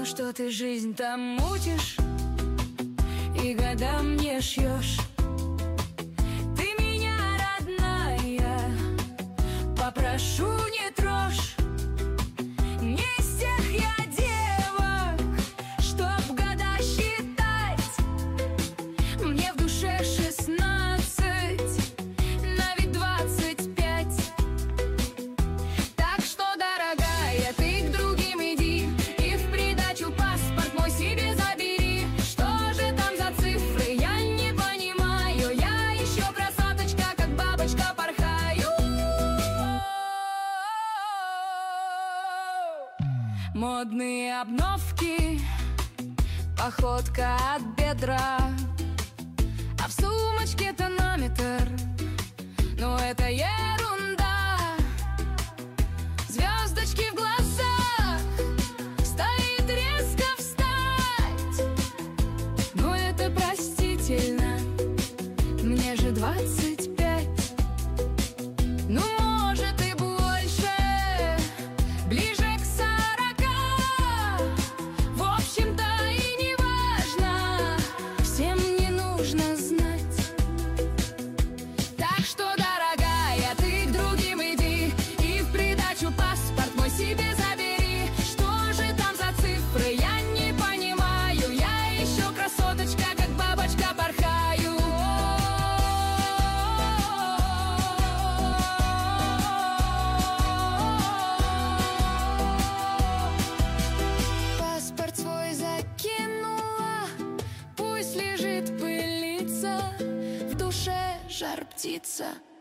что ты жизнь там мутишь и годам не шьешь. Ты меня, родная, попрошу, не трожь. Не из тех я девок, чтоб года считать. Мне в душе 16, на вид 25. Так что, дорогая, ты к другим иди и в придачу паспорт мой себе забери. Что же там за цифры, я не понимаю. Я еще красоточка, как бабочка, порхаю. Модные обновки, походка от бедра, а в сумочке тонометр. Но это ерунда. Звездочки в глазах, стоит резко встать. Но это простительно, мне же 25. Ну, может и больше, ближе к 40. В общем-то и не важно, всем не нужно знать. Так что, дорогая, ты к другим иди и в придачу паспорт мой себе забери. Что же там за цифры, я не понимаю. Я еще красоточка, как бабочка, порхаю. Паспорт свой закинула, пусть лежит, пылится, в душе жар птица.